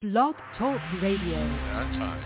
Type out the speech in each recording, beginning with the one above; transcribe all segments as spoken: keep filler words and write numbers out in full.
Blog Talk Radio. On time.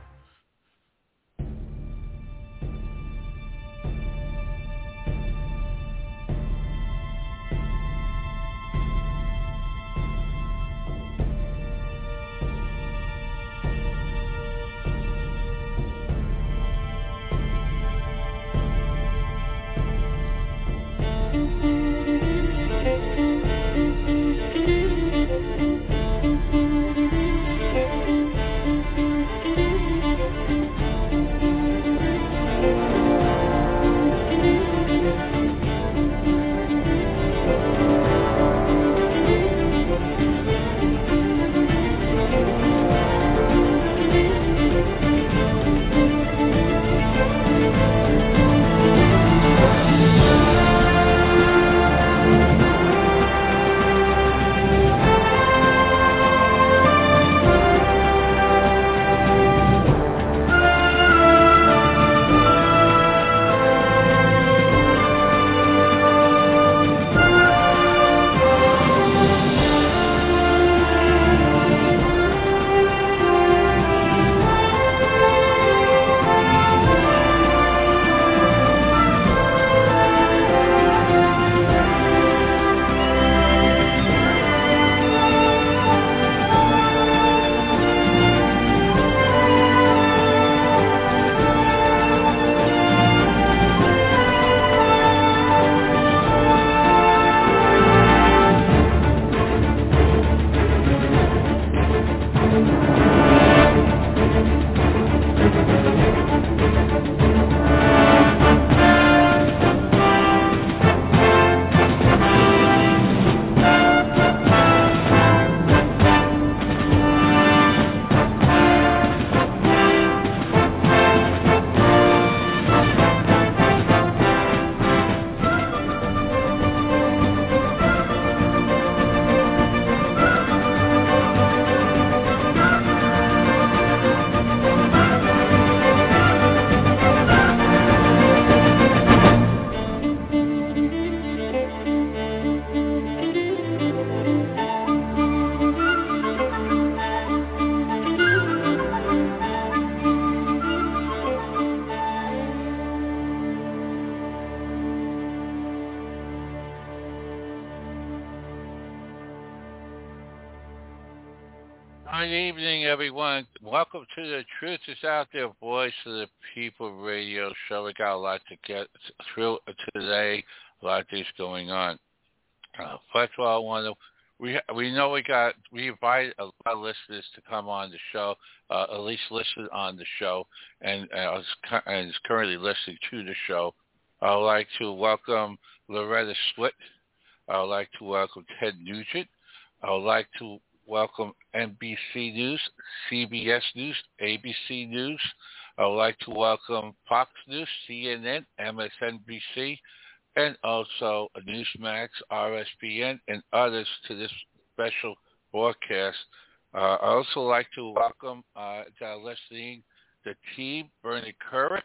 Good evening, everyone. Welcome to the Truth is Out There, Voice of the People radio show. We got a lot to get through today, a lot of things going on. Uh, first of all, I want to, we we know we got, we invited a lot of listeners to come on the show, uh, at least listen on the show, and, uh, and is currently listening to the show. I would like to welcome Loretta Swit. I would like to welcome Ted Nugent. I would like to welcome N B C News, C B S News, A B C News. I would like to welcome Fox News, C N N, M S N B C, and also Newsmax, R S B N, and others to this special broadcast. Uh, I also like to welcome uh, to our listening the team, Bernie Kurek,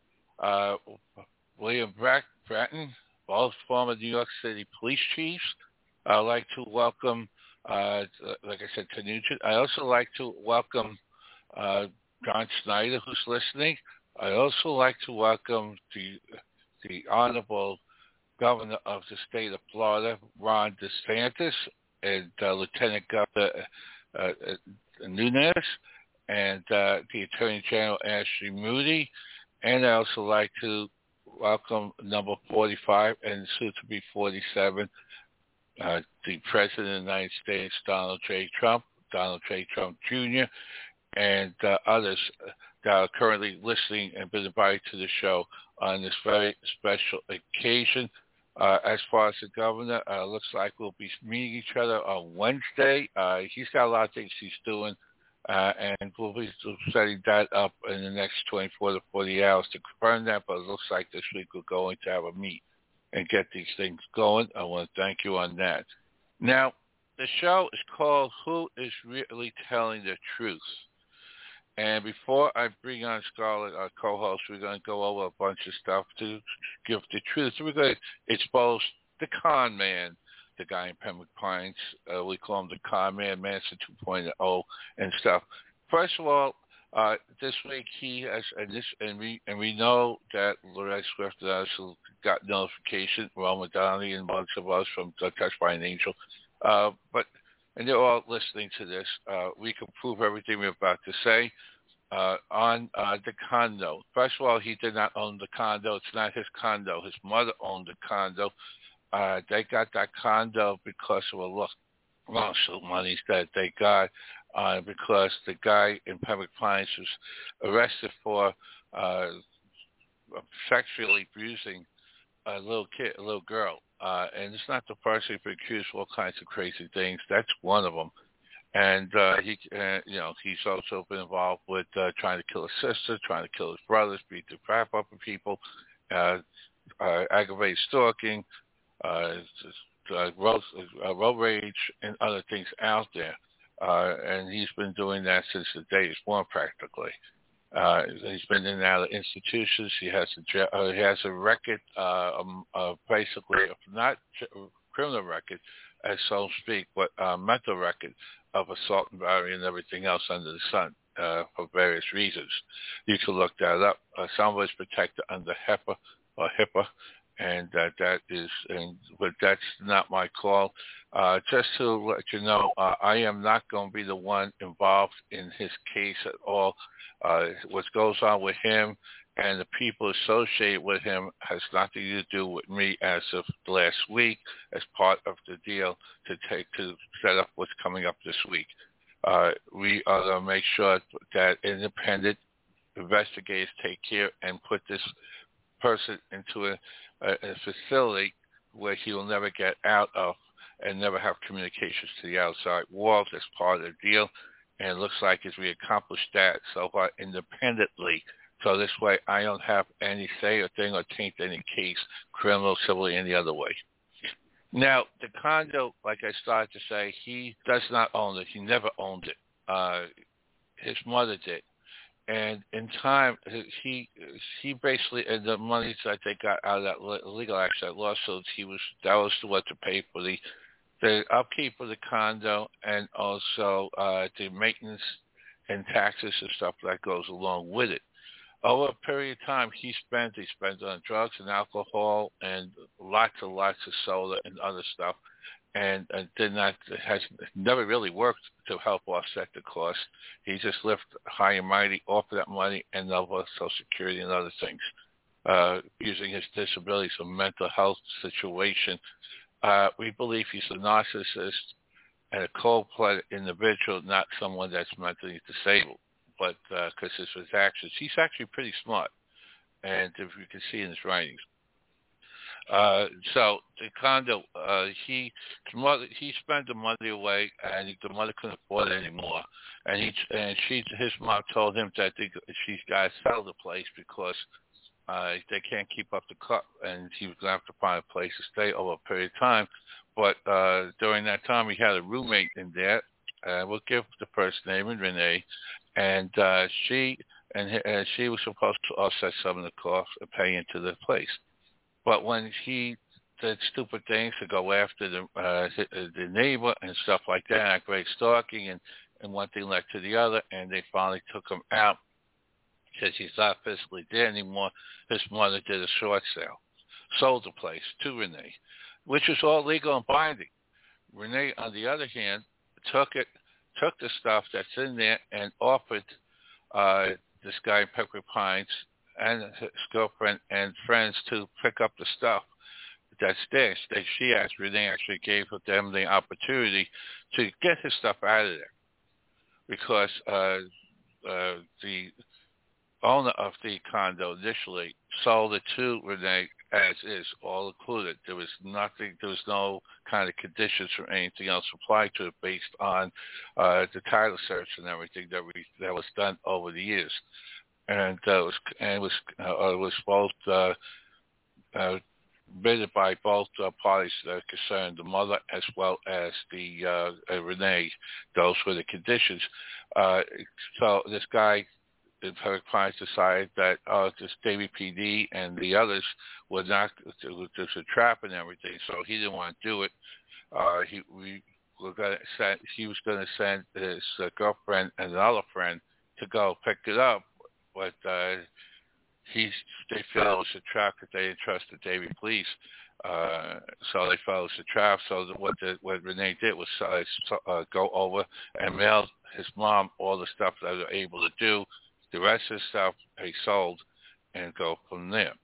uh, William Brack, Bratton, both former New York City police chiefs. I'd like to welcome Uh, like I said, to Nugent. I also like to welcome uh, John Snyder, who's listening. I also like to welcome the the Honorable Governor of the state of Florida, Ron DeSantis, and uh, Lieutenant Governor uh, uh, Nunes, and uh, the Attorney General Ashley Moody. And I also like to welcome number forty-five and soon to be forty-seven, Uh, the President of the United States, Donald J. Trump, Donald J. Trump Junior, and uh, others that are currently listening and been invited to the show on this very special occasion. Uh, as far as the governor, uh, looks like we'll be meeting each other on Wednesday. Uh, he's got a lot of things he's doing, uh, and we'll be setting that up in the next twenty-four to forty hours to confirm that, but it looks like this week we're going to have a meet and get these things going. I want to thank you on that. Now, the show is called Who is Really Telling the Truth? And before I bring on Scarlett, our co-host, we're going to go over a bunch of stuff to give the truth. We're going to expose the con man, the guy in Pembroke Pines. Uh, we call him the con man, Manson two point oh and stuff. First of all, uh, this week he has, and this, and we and we know that Loretta Swift also got notification, Roma Downey and bunch of us from Touched by an Angel, uh, but and they're all listening to this. Uh, we can prove everything we're about to say. Uh, on uh, the condo. First of all, he did not own the condo. It's not his condo. His mother owned the condo. Uh, they got that condo because of a look, lawsuit monies that they got uh, because the guy in Pembroke Pines was arrested for uh, sexually abusing a little kid, a little girl. Uh, and it's not the first he's been accused of all kinds of crazy things. That's one of them. And uh, he, uh, you know, he's also been involved with uh, trying to kill his sister, trying to kill his brothers, beat the crap up of people, uh, uh, aggravated stalking, uh, uh, road, uh, road rage, and other things out there. Uh, and he's been doing that since the day he was born, practically. Uh, he's been in and out of institutions. He has a uh, he has a record, uh, um, uh, basically not criminal record, as so to speak, but uh, mental record of assault and battery and everything else under the sun uh, for various reasons. You can look that up. Uh, some of it's protected under HEPA or HIPAA, and uh, that is, and, but that's not my call. Uh, just to let you know, uh, I am not going to be the one involved in his case at all. Uh, what goes on with him and the people associated with him has nothing to do with me as of last week as part of the deal to take to set up what's coming up this week. Uh, we are going to make sure that independent investigators take care and put this person into a, a, a facility where he will never get out of and never have communications to the outside world as part of the deal. And it looks like as we accomplished that so far independently. So this way I don't have any say or thing or taint any case, criminal, civil, any other way. Now, the condo, like I started to say, he does not own it. He never owned it. Uh, his mother did. And in time, he he basically, and the money that they got out of that legal action, that lawsuit, he was, that was what to pay for the the upkeep of the condo and also uh, the maintenance and taxes and stuff that goes along with it. Over a period of time, he spent, he spent on drugs and alcohol and lots and lots of soda and other stuff, and, and did not, has never really worked to help offset the cost. He just lived high and mighty off of that money and over Social Security and other things, uh, using his disability, some mental health situation. Uh, we believe he's a narcissist and a cold-blooded individual, not someone that's mentally disabled. But because uh, of his actions, he's actually pretty smart, and if you can see in his writings. Uh, so the condo, uh, he mother, he spent the money away, and he, the mother couldn't afford it anymore. And he and she, his mom told him that they, she's got to sell the place because uh, they can't keep up the cut, and he was going to have to find a place to stay over a period of time. But uh, during that time, he had a roommate in there. Uh, we'll give the first name, Renee. And uh, she and uh, she was supposed to offset some of the costs of paying into the place. But when he did stupid things to go after the uh, the neighbor and stuff like that, great stalking, and, and one thing led to the other, and they finally took him out because he's not physically there anymore. His mother did a short sale, sold the place to Renee, which was all legal and binding. Renee, on the other hand, took it. took the stuff that's in there and offered uh, this guy in Pembroke Pines and his girlfriend and friends to pick up the stuff that's there. She asked, Renee actually gave them the opportunity to get his stuff out of there because uh, uh, the owner of the condo initially sold it to Renee as is, all included. There was nothing, there was no kind of conditions or anything else applied to it based on uh, the title search and everything that we that was done over the years. And uh, it was and it was uh, it was both uh, uh, bid by both uh, parties that are concerned, the mother as well as the uh, uh, Renee. Those were the conditions. Uh, so this guy in Pembroke Pines decided that uh, this Davie P D and the others were not, it was just a trap and everything, so he didn't want to do it. Uh, he we were gonna send. He was going to send his uh, girlfriend and another friend to go pick it up, but uh, he they felt it was a trap because they didn't trust the Davie police. Uh, so they felt it was a trap. So the, what the, what Renee did was uh, so, uh, go over and mail his mom all the stuff that they were able to do. The rest of the stuff he sold, and go from there.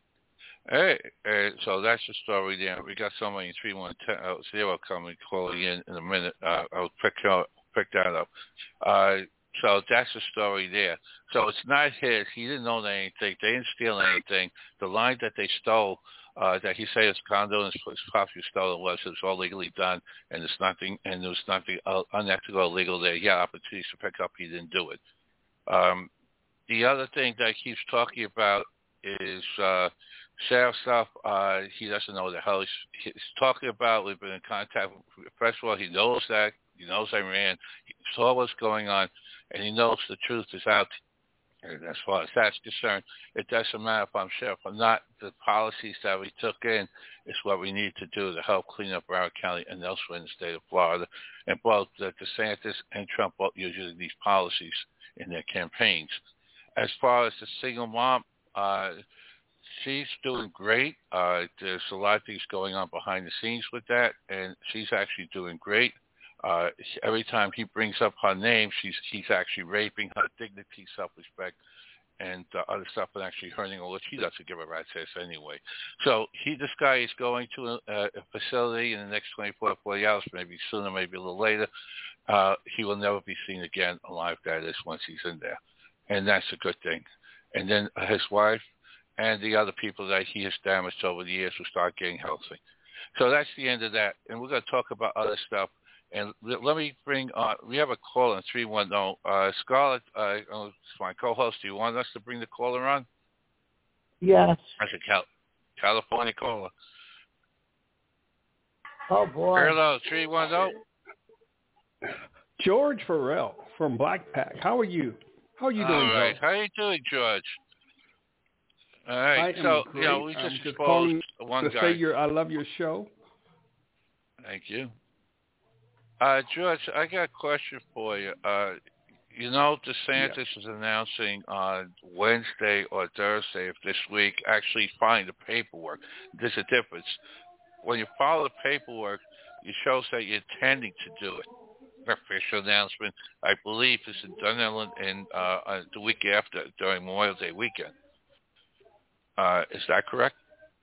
Hey, uh, so that's the story there. We got somebody in three one zero coming calling in in a minute. Uh, I'll pick, out, pick that up. Uh, so that's the story there. So it's not his. He didn't own anything. They didn't steal anything. The line that they stole, uh, that he said his condo and his property stolen was, it was all legally done, and there's nothing, and there was nothing uh, unethical or illegal there. He had opportunities to pick up. He didn't do it. Um, the other thing that he keeps talking about is uh, sheriff stuff. Uh, he doesn't know what the hell he's, he's talking about. We've been in contact. First of all, he knows that. He knows Iran. He saw what's going on, and he knows the truth is out. And as far as that's concerned, it doesn't matter if I'm sheriff or not. The policies that we took in is what we need to do to help clean up Broward County and elsewhere in the state of Florida. And both uh, DeSantis and Trump both using these policies in their campaigns. As far as the single mom, uh, she's doing great. Uh, there's a lot of things going on behind the scenes with that, and she's actually doing great. Uh, every time he brings up her name, she's he's actually raping her dignity, self-respect, and uh, other stuff, and actually hurting her, which he doesn't give a rat's ass anyway. So he, this guy is going to a, a facility in the next twenty-four to forty hours, maybe sooner, maybe a little later. Uh, he will never be seen again alive, that is, once he's in there. And that's a good thing. And then his wife and the other people that he has damaged over the years will start getting healthy. So that's the end of that. And we're going to talk about other stuff. And let me bring on, we have a caller in three one zero. Uh, Scarlett, uh, oh, my co-host, do you want us to bring the caller on? Yes. That's a Cal- California caller. Oh, boy. Hello, three one zero. George Farrell from Black Pack. How are you? How are you doing, All right. Joe? How are you doing, George? All right. I so, am great. you know, we just, I'm just exposed calling one to guy. say your, I love your show. Thank you. Uh, George, I got a question for you. Uh, you know, DeSantis Yeah. is announcing on Wednesday or Thursday of this week actually filing the paperwork. There's a difference. When you file the paperwork, it shows that you're intending to do it. Official announcement, I believe, is in Dunedin in uh, uh, the week after, during Memorial Day weekend. Uh, is that correct?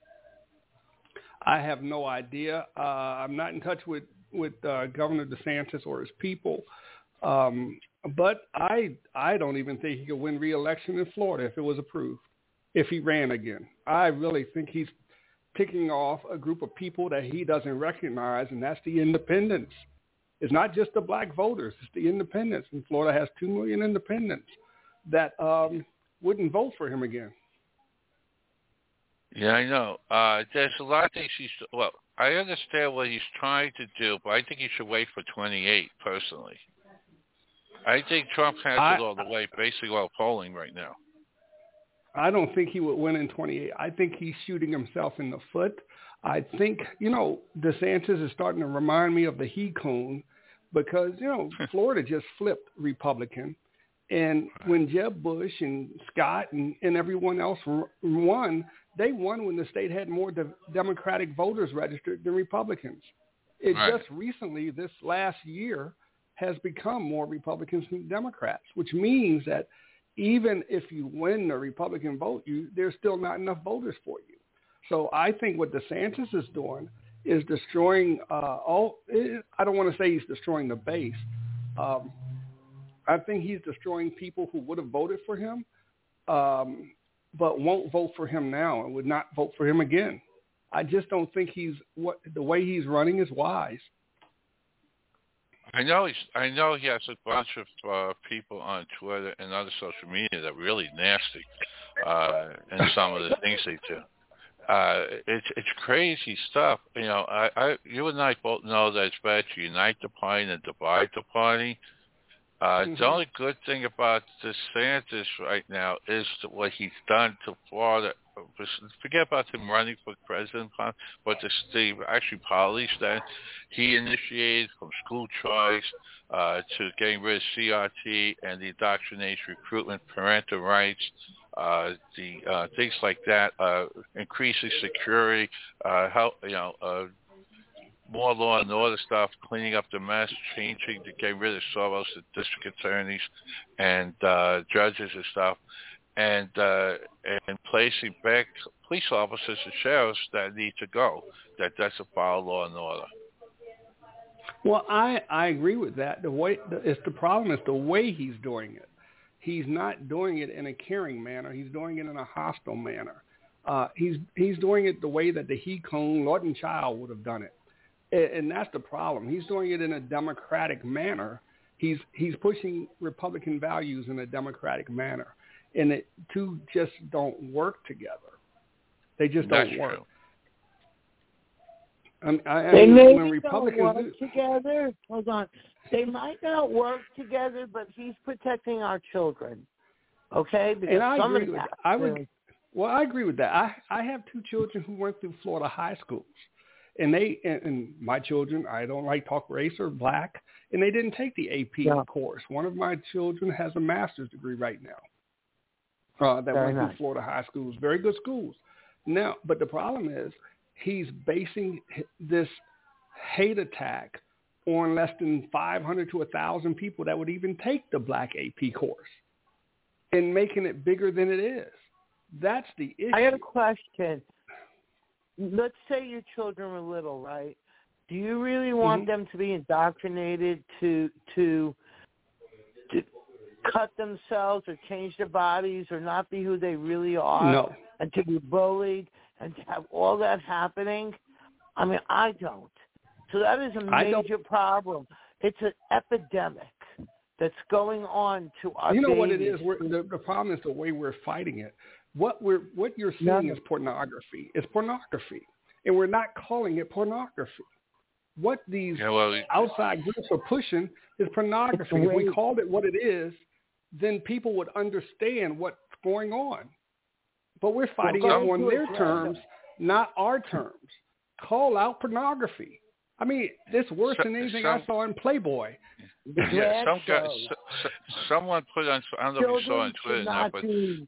I have no idea. Uh, I'm not in touch with with uh, Governor DeSantis or his people, um, but I I don't even think he could win re-election in Florida if it was approved, if he ran again. I really think he's picking off a group of people that he doesn't recognize, and that's the independents. It's not just the black voters; it's the independents. And Florida has two million independents that um, wouldn't vote for him again. Yeah, I know. Uh, there's a lot of things he's, well, I understand what he's trying to do, but I think he should wait for twenty-eight, personally. I think Trump has I, it all the way, basically, while polling right now. I don't think he would win in twenty-eight. I think he's shooting himself in the foot. I think, you know, DeSantis is starting to remind me of the he coon because, you know, Florida just flipped Republican. And when Jeb Bush and Scott and, and everyone else won, they won when the state had more de- Democratic voters registered than Republicans. It right. just recently, this last year, has become more Republicans than Democrats, which means that even if you win the Republican vote, you, there's still not enough voters for you. So I think what DeSantis is doing is destroying uh, all. I don't want to say he's destroying the base. Um, I think he's destroying people who would have voted for him, um, but won't vote for him now and would not vote for him again. I just don't think he's what the way he's running is wise. I know he's. I know he has a bunch of uh, people on Twitter and other social media that are really nasty, uh, and some of the things they do. Uh, it's it's crazy stuff. You know, I, I you and I both know that it's better to unite the party than divide the party. Uh, Mm-hmm. The only good thing about DeSantis right now is what he's done to Florida. Forget about him running for president, but the, the actually policies that he initiated, from school choice uh, to getting rid of C R T and the indoctrination, recruitment, parental rights, uh, the uh, things like that, uh, increasing security, uh, help, you know, uh, more law and order stuff, cleaning up the mess, changing to get rid of Soros, the district attorneys and uh, judges and stuff, and uh, and placing back police officers and sheriffs that need to go, that doesn't follow law and order. Well, I, I agree with that. The way it's the problem is the way he's doing it. He's not doing it in a caring manner. He's doing it in a hostile manner. Uh, he's he's doing it the way that the He Kong, Lawton Child would have done it. And that's the problem. He's doing it in a democratic manner. He's he's pushing Republican values in a democratic manner, and the two just don't work together. They just That's don't work. True. I mean, I, I They mean, maybe when Republicans don't work do, together. Hold on. They might not work together, but he's protecting our children. Okay? Because and I somebody agree with has that. I to. would. Well, I agree with that. I I have two children who went through Florida high schools. And they and, and my children, I don't like talk race or black, and they didn't take the A P Yeah. course. One of my children has a master's degree right now. Uh, that Very went nice. through Florida high schools, very good schools. Now, but the problem is he's basing this hate attack on less than five hundred to one thousand people that would even take the black A P course, and making it bigger than it is. That's the issue. I got a question. Let's say your children were little, right? Do you really want Mm-hmm. them to be indoctrinated to to to cut themselves or change their bodies or not be who they really are? No. And to be bullied and to have all that happening? I mean, I don't. So that is a I don't- major problem. It's an epidemic that's going on to our You know babies. what it is? We're, the, the problem is the way we're fighting it. What we're what you're seeing No. is pornography. It's pornography, and we're not calling it pornography. What these Yeah, well, outside groups are pushing is pornography. It's If we way- called it what it is, then people would understand what's going on. But we're fighting Well, it go on to their it, terms, not our terms. Call out pornography. I mean, it's worse So- than anything some- I saw in Playboy. The yeah, drag some guy, shows. so, so, someone put on, I don't know if you saw on Children Twitter should now, not but be.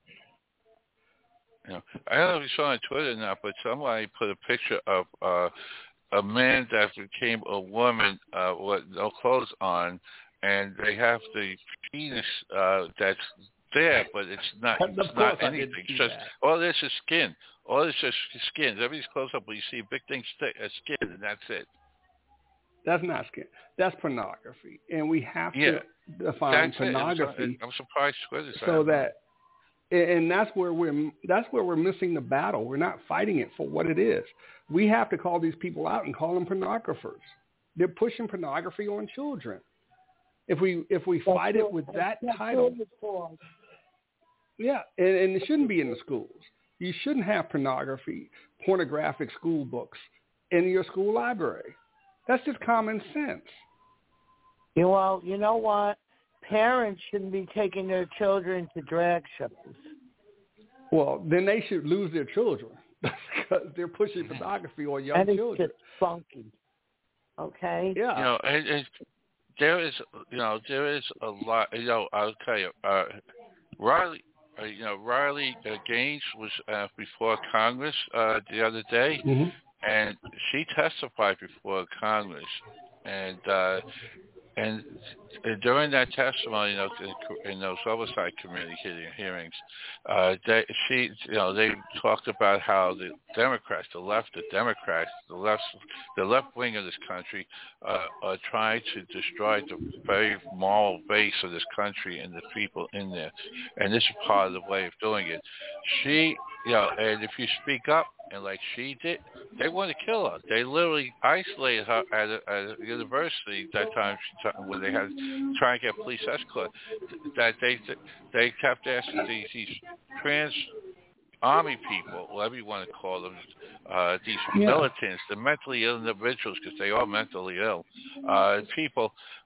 you know, I don't know if you saw on Twitter now, but somebody put a picture of uh, a man that became a woman uh, with no clothes on, and they have the penis uh, that's there, but it's not. Of It's course not I didn't anything. It's see just that. all this is skin. All this is skin. Everything's close up, but you see a big thing stick, uh, skin, and that's it. That's not skin. That's pornography, and we have Yeah, to define That's it. It was- pornography I'm surprised Twitter said so it. that, and that's where we're that's where we're missing the battle. We're not fighting it for what it is. We have to call these people out and call them pornographers. They're pushing pornography on children. If we if we That's fight what- it with that's- that that's title, what it's for. yeah, and, and it shouldn't be in the schools. You shouldn't have pornography, pornographic school books in your school library. That's just common sense. You well, you know what? Parents shouldn't be taking their children to drag shows. Well, then they should lose their children because they're pushing pornography on young and it's children. just funky. Okay? Yeah. You know, and, and there is, you know, there is a lot. You know, I'll tell you, uh, Riley, uh, you know, Riley uh, Gaines was uh, before Congress uh, the other day, Mm-hmm. and she testified before Congress, and uh, and during that testimony, you know, in those oversight committee hearings, uh, they, she, you know, they talked about how the Democrats, the left, the Democrats, the left, the left wing of this country, uh, are trying to destroy the very moral base of this country and the people in there, and this is part of the way of doing it. She, you know, and if you speak up, and like she did, they want to kill her. They literally isolated her at a, at a university that time she, when they had to try and get police escort. That they they kept asking these, these trans army people, whatever you want to call them, uh, these Yeah. militants, the mentally ill individuals, because they are mentally ill uh, people.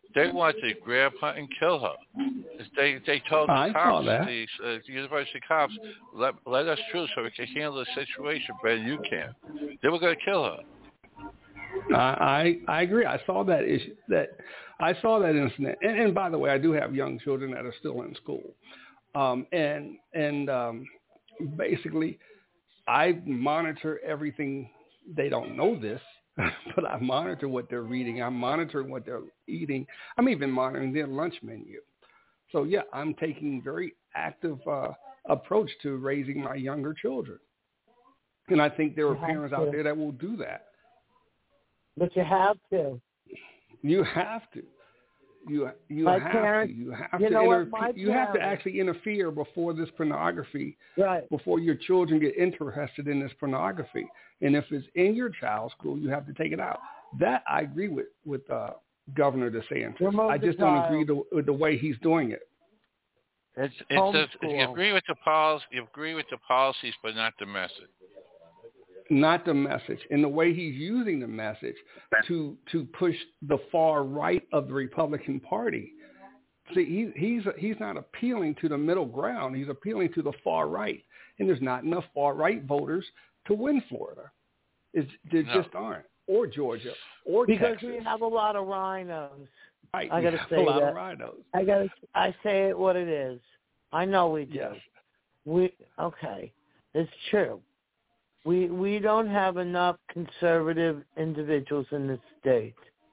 They wanted to grab her and kill her. They they told the I cops, saw that. the, uh, the university cops, let let us through so we can handle the situation better than you can. They were going to kill her. I, I I agree. I saw that issue. That I saw that incident. And, and by the way, I do have young children that are still in school, um, and and um, basically, I monitor everything. They don't know this, but I monitor what they're reading. I'm monitoring what they're eating. I'm even monitoring their lunch menu. So yeah, I'm taking very active uh, approach to raising my younger children, and I think there are parents out there that will do that. But you have to. You have to. You you my have parents, to. You have you to. Know Inter- what, you have to actually interfere before this pornography. Right. Before your children get interested in this pornography, and if it's in your child's school, you have to take it out. That I agree with with uh, Governor DeSantis. Remove I just the don't child. agree to, with the way he's doing it. It's it's a, you agree with the policy, you agree with the policies, but not the message. Not the message, and the way he's using the message to to push the far right of the Republican Party. See, he, he's he's not appealing to the middle ground. He's appealing to the far right, and there's not enough far right voters to win Florida. It's, there no. just aren't, or Georgia, or because Texas. we have a lot of rhinos. Right, I got to say a lot that. of rhinos. I got to. I say it what it is. I know we do. Yes. We okay. It's true. We we don't have enough conservative individuals in this state.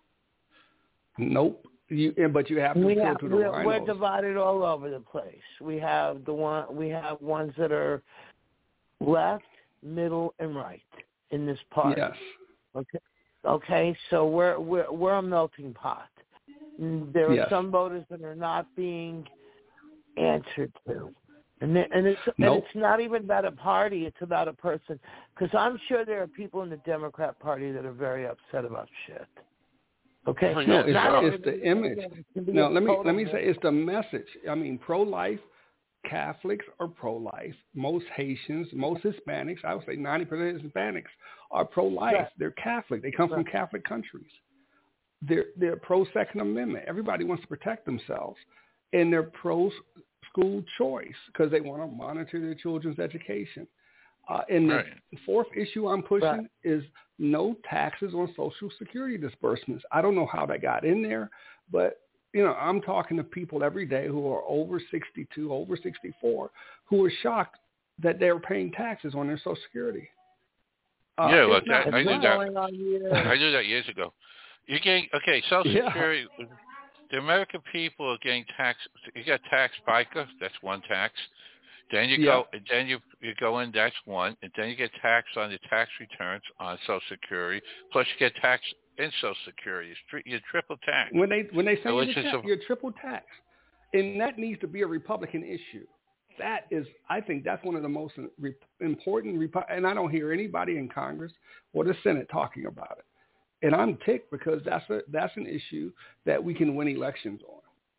Nope. You, but you have to we appeal have, to the we're, rhinos. we're divided all over the place. We have the one. We have ones that are left, middle, and right in this party. Yes. Okay. Okay. So we're we're we're a melting pot. There are yes. some voters that are not being answered to. And, and it's nope. and it's not even about a party; it's about a person. Because I'm sure there are people in the Democrat Party that are very upset about shit. Okay, no, it's, it's the image. No, let me let me say it's the message. I mean, pro-life Catholics are pro-life. Most Haitians, most Hispanics, I would say ninety percent of Hispanics are pro-life. Right. They're Catholic. They come right. from Catholic countries. They're they're pro-Second Amendment. Everybody wants to protect themselves, and they're pro. School choice because they want to monitor their children's education. Uh, and right. the fourth issue I'm pushing right. is no taxes on Social Security disbursements. I don't know how that got in there, but you know, I'm talking to people every day who are over sixty-two, over sixty-four, who are shocked that they're paying taxes on their Social Security. Uh, yeah, well, that, I knew that. I knew that years ago. You're getting okay. Social yeah. Security. The American people are getting taxed. You got tax FICA, that's one tax. Then you yeah. go, then you you go in, that's one, and then you get taxed on the tax returns on Social Security. Plus, you get taxed in Social Security. You're triple taxed. When they when they say so you're, tax, a, you're triple taxed, and that needs to be a Republican issue. That is, I think, that's one of the most important. And I don't hear anybody in Congress or the Senate talking about it. And I'm ticked because that's a that's an issue that we can win elections on.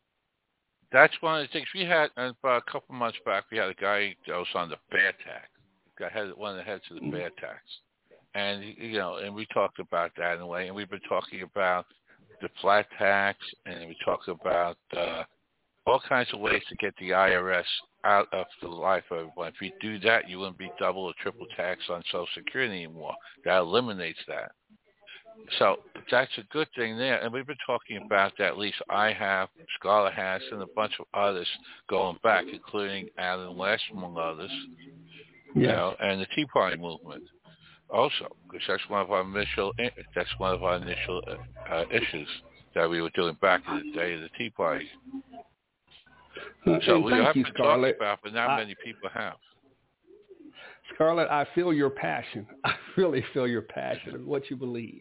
That's one of the things we had uh, about a couple months back. We had a guy that was on the bad tax. Got head one of the heads of the bad tax, and you know, and we talked about that in a way. And we've been talking about the flat tax, and we talked about uh, all kinds of ways to get the I R S out of the life of everyone. If you do that, you wouldn't be double or triple tax on Social Security anymore. That eliminates that. So that's a good thing there. And we've been talking about that, at least I have, Scarlett has, and a bunch of others going back, including Alan West, among others, yes. you know, and the Tea Party movement also, because that's one of our initial, that's one of our initial uh, issues that we were doing back in the day of the Tea Party. Uh, so we have you, to Scarlett. talk about, but not I, many people have. Scarlett, I feel your passion. I really feel your passion of what you believe.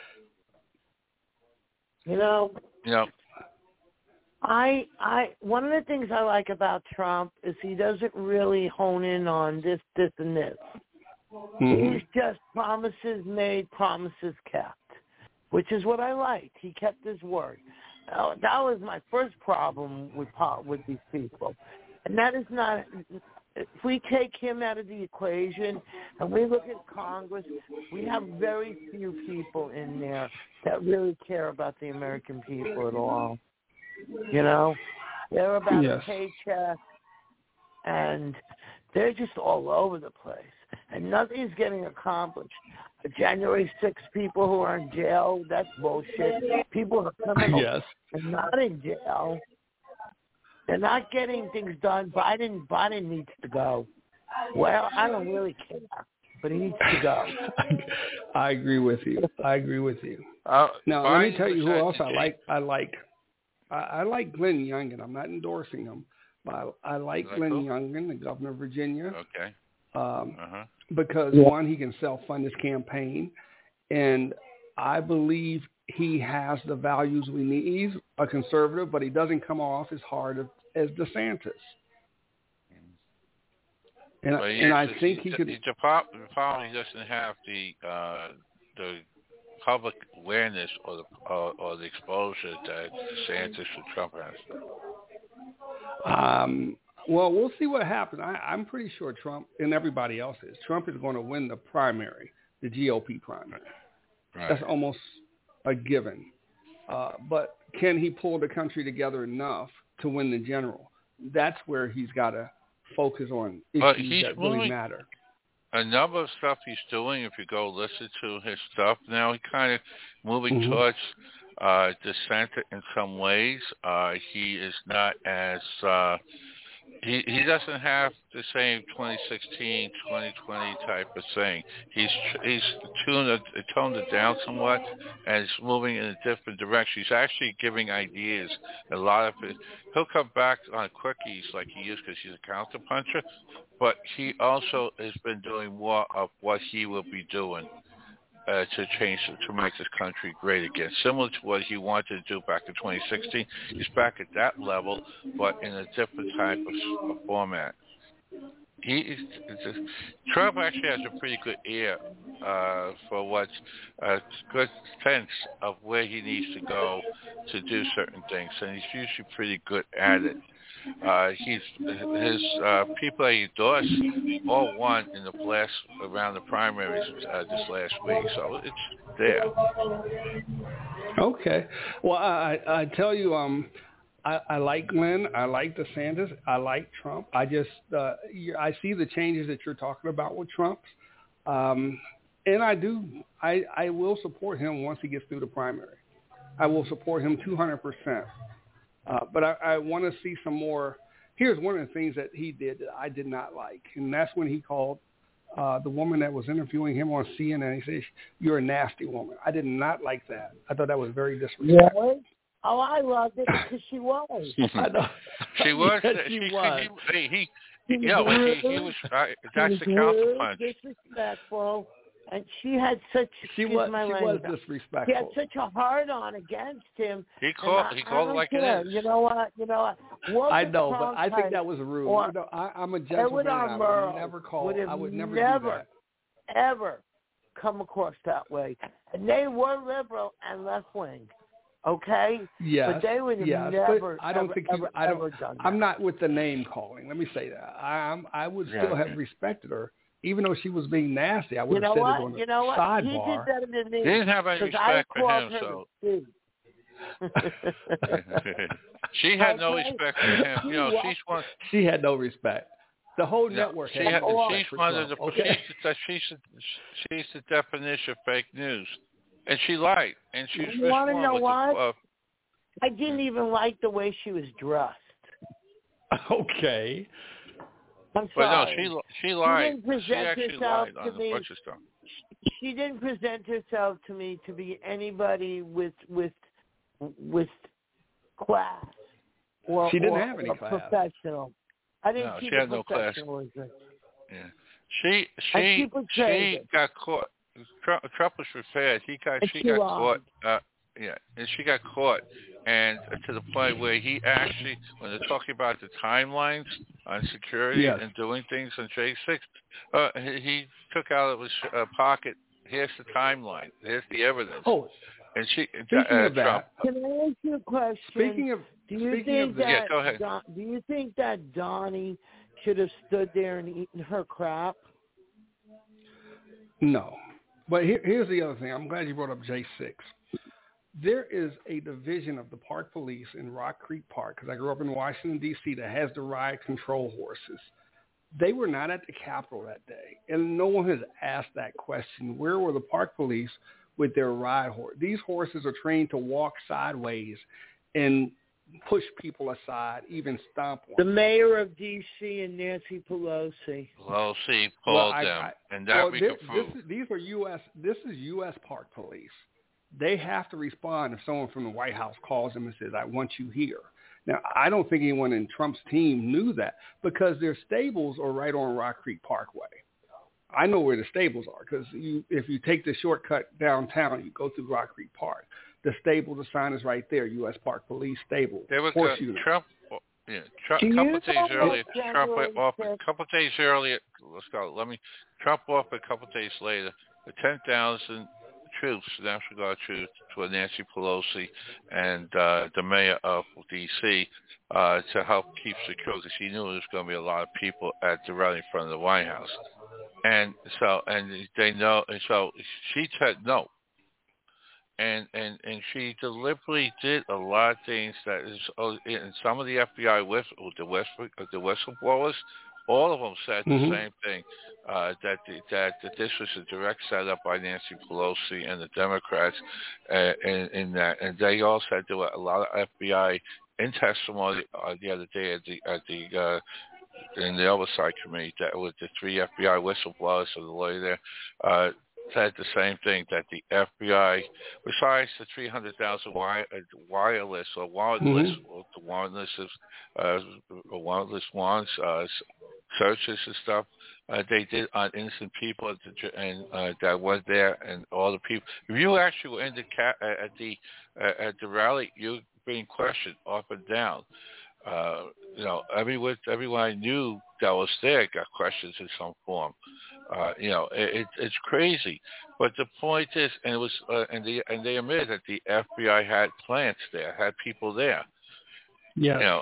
You know, you know, I, I, one of the things I like about Trump is he doesn't really hone in on this, this, and this. Mm-hmm. He's just promises made, promises kept, which is what I liked. He kept his word. Uh, that was my first problem with with these people, and that is not. If we take him out of the equation and we look at Congress, we have very few people in there that really care about the American people at all. You know, they're about yes. a paycheck, and they're just all over the place, and nothing's getting accomplished. January sixth people who are in jail, that's bullshit. People who are criminals yes. and not in jail. They're not getting things done. Biden Biden needs to go. Well, I don't really care, but he needs to go. I agree with you. I agree with you. Uh, now, Biden let me tell you who else I change. like. I like I, I like Glenn Youngkin. I'm not endorsing him, but I, I like Like Glenn who? Youngkin, the governor of Virginia. Okay. Um, Uh-huh. because, one, he can self-fund his campaign, and I believe he has the values we need. He's a conservative, but he doesn't come off as hard as, as DeSantis. And, But and I just, think he, he could. He probably doesn't have the uh, the public awareness or the or, or the exposure that DeSantis or Trump has. Um, well, we'll see what happens. I, I'm pretty sure Trump and everybody else is. Trump is going to win the primary, the G O P primary. Right. That's almost a given. Uh, but can he pull the country together enough to win the general? That's where he's got to focus on issues that really, really matter. A number of stuff he's doing, if you go listen to his stuff now, he kind of moving mm-hmm. towards uh, dissent in some ways. Uh, he is not as uh, he he doesn't have the same twenty sixteen, twenty twenty type of thing. He's he's tuned it, toned it down somewhat, and it's moving in a different direction. He's actually giving ideas. A lot of it, he'll come back on quickies like he is because he's a counterpuncher, but he also has been doing more of what he will be doing uh, to change, to make this country great again. Similar to what he wanted to do back in twenty sixteen. He's back at that level, but in a different type of, of format. He is, just, Trump actually has a pretty good ear uh, for what's a good sense of where he needs to go to do certain things, and he's usually pretty good at it. Uh, he's his uh, people that he endorsed all won in the last around the primaries uh, this last week, so it's there. Okay, well, I I tell you, um, I, I like Glenn, I like DeSantis, I like Trump. I just uh, I see the changes that you're talking about with Trump, um, and I do I I will support him once he gets through the primary. I will support him two hundred percent. Uh, but I, I want to see some more. Here's one of the things that he did that I did not like, and that's when he called uh, the woman that was interviewing him on C N N. He said, "You're a nasty woman." I did not like that. I thought that was very disrespectful. Really? Oh, I loved it because she was. I know. She was. Yes, she, she was. He, he, he, he, yeah, he, he was. Uh, that's the counterpunch. Disrespectful. And she had such, she was, my she language. was disrespectful. She had such a hard on against him. He called, I, he called it like care. it is. You know what? You know what? I know, but I think that was rude. Or, you know, I, I'm a gentleman. I would never call. Would I would never, never do that. ever come across that way. And they were liberal and left wing. Okay? Yes. But they would have yes, never, I don't ever, think ever, he, I don't, ever done that. I'm not with the name calling. Let me say that. I, I'm, I would yeah. still have respected her. Even though she was being nasty, I would you know have said what? it on the you know what? sidebar. He did better than me. He didn't have any respect for him, so. She had no respect for him. You know, she's one. She had no respect. The whole no, network she had had, no she's respect for one Trump. of the. Okay? She's, she's, she's the definition of fake news, and she lied, and she's. You want to know what? The, uh, I didn't even like the way she was dressed. Okay. I'm but sorry. no, she she lied. She, didn't she actually herself lied on to a me. bunch of stuff. She didn't present herself to me to be anybody with with with class. Or, she didn't or, have any or class. Professional. I didn't no, see she the had no class. professionalism. Yeah, she she she, she got caught. Trump, Trump was prepared. He got and she, she got lied. caught. Uh, yeah, and she got caught, and to the point where he actually, when they're talking about the timelines on security yes. and doing things on J six, uh, he, he took out of his uh, pocket. Here's the timeline. Here's the evidence. Oh, and she. Speaking uh, of that, Trump. Can I ask you a question? Speaking of, do you speaking think of that yeah, go ahead. Don, do you think that Donnie should have stood there and eaten her crap? No, but here, here's the other thing. I'm glad you brought up J six. there is a division of the Park Police in Rock Creek Park, because I grew up in Washington, D C, that has the riot control horses. They were not at the Capitol that day, and no one has asked that question. Where were the Park Police with their ride horse? These horses are trained to walk sideways and push people aside, even stomp one. The mayor of D C and Nancy Pelosi. Pelosi pulled well, I, them, I, and that well, we this, can prove. This is, these are U S. This is U S Park Police. They have to respond if someone from the White House calls them and says, "I want you here." Now, I don't think anyone in Trump's team knew that, because their stables are right on Rock Creek Parkway. I know where the stables are, because you, if you take the shortcut downtown, you go through Rock Creek Park. The stable, the sign is right there, U S Park Police Stable. There was a Trump, yeah, Trump, a couple of days earlier, Trump went off, a couple of days earlier, let's go, let me, Trump off a couple of days later, the ten thousand troops, National Guard troops, for Nancy Pelosi and uh, the mayor of D C uh, to help keep secure, because he knew there was going to be a lot of people at the rally in front of the White House. And so, and they know, and so she said no. And, and and she deliberately did a lot of things that is, and some of the F B I whistle, the whistle, the whistleblowers, all of them said mm-hmm. the same thing, uh, that, the, that that this was a direct setup by Nancy Pelosi and the Democrats, uh, in, in that, and they all said there were a lot of F B I in testimony uh, the other day at the at the uh, in the oversight committee, that with the three F B I whistleblowers, or the lawyer there, uh, said the same thing, that the F B I, besides the three hundred thousand wire, uh, wireless or warrantless, mm-hmm. or the warrantless, uh, warrantless warrants, uh, searches and stuff, uh, they did on innocent people at the, and uh, that were there, and all the people. If you actually were in the ca- at the uh, at the rally, you're being questioned up and down. Uh, you know, everyone, everyone I knew that was there got questions in some form. Uh, you know, it, it, it's crazy. But the point is, and it was, uh, and they and they admitted that the F B I had plants there, had people there. Yeah. You know,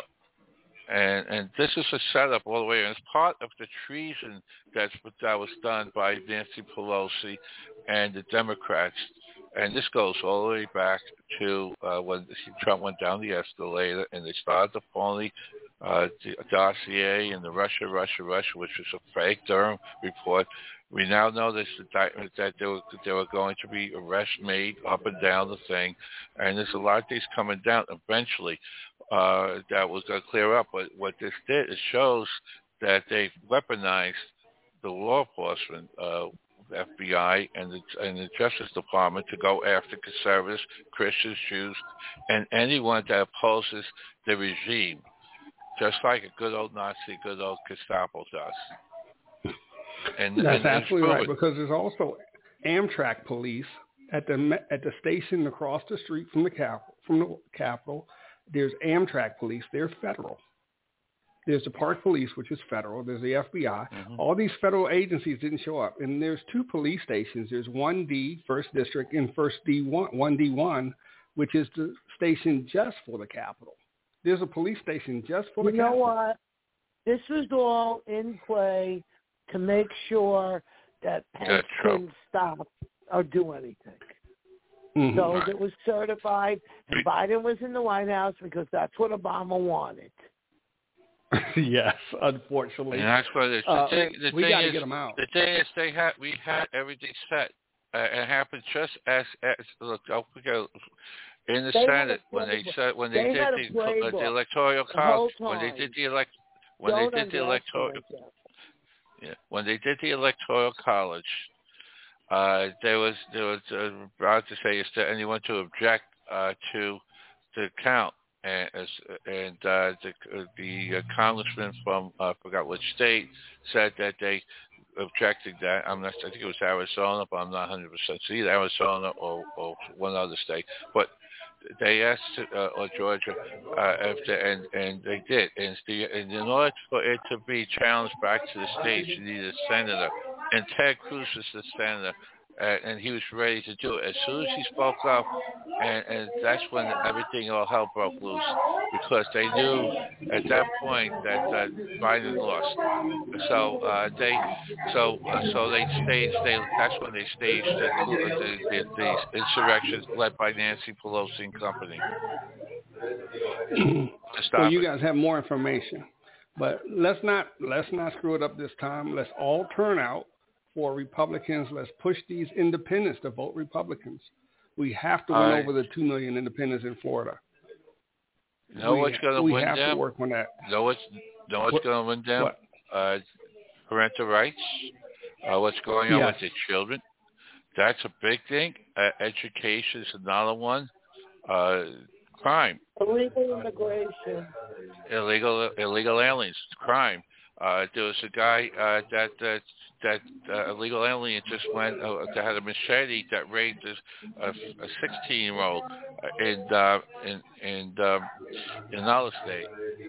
and and this is a setup all the way, and it's part of the treason that's that was done by Nancy Pelosi and the Democrats. And this goes all the way back to uh, when Trump went down the escalator and they started the phony uh, dossier and the Russia, Russia, Russia, which was a fake Durham report. We now know this, that there were, there were going to be arrests made up and down the thing, and there's a lot of things coming down eventually uh, that was going to clear up. But what this did, it shows that they've weaponized the law enforcement, uh, the F B I and the, and the Justice Department, to go after conservatives, Christians, Jews, and anyone that opposes the regime, just like a good old Nazi, good old Gestapo does. And that's and, absolutely and right, because there's also Amtrak police at the at the station across the street from the Capitol. From the Capitol, there's Amtrak police. They're federal. There's the Park Police, which is federal. There's the F B I. Mm-hmm. All these federal agencies didn't show up. And there's two police stations. There's one D, first District, and first D one, one D one, which is the station just for the Capitol. There's a police station just for the you Capitol. You know what? This was all in play to make sure that Pence couldn't stop or do anything. Mm-hmm. So it was certified, and Biden was in the White House because that's what Obama wanted. Yes, unfortunately. And that's what it is. The uh, thing, the we got to is, get them out. The thing is, they had we had everything set. Uh, it happened just as as look. Don't forget, in the they Senate when they said when they, they did the, uh, the electoral college, when they did the elect when Don't they did the electoral yeah when they did the electoral college, uh, there was there was uh, about to say, is there anyone to object uh, to the count? And, and uh, the, the uh, congressman from uh, I forgot which state said that they objected that. I'm not. I think it was Arizona, but I'm not one hundred percent sure. Either Arizona or, or one other state. But they asked uh, or Georgia uh, if they, and and they did. And, the, and in order for it to be challenged back to the states, you need a senator. And Ted Cruz is the senator and, and he was ready to do it. As soon as he spoke up, and, and that's when everything, all hell broke loose, because they knew at that point that uh, Biden lost. So uh, they, so uh, so they staged. They that's when they staged the coup- the, the, the insurrection led by Nancy Pelosi and company. So you it. guys have more information, but let's not let's not screw it up this time. Let's all turn out for Republicans. Let's push these independents to vote Republicans. We have to win uh, over the two million independents in Florida. You know we, what's going to we win have them? to work on that. Know what's know what's going to win them? What? Uh, parental rights. Uh, what's going on yes. with the children? That's a big thing. Uh, education is another one. Uh, crime. Illegal immigration. Illegal illegal aliens. Crime. Uh, there was a guy uh, that that that uh, illegal alien just went uh, that had a machete that raped a, a sixteen-year-old in uh, in in um, in another state.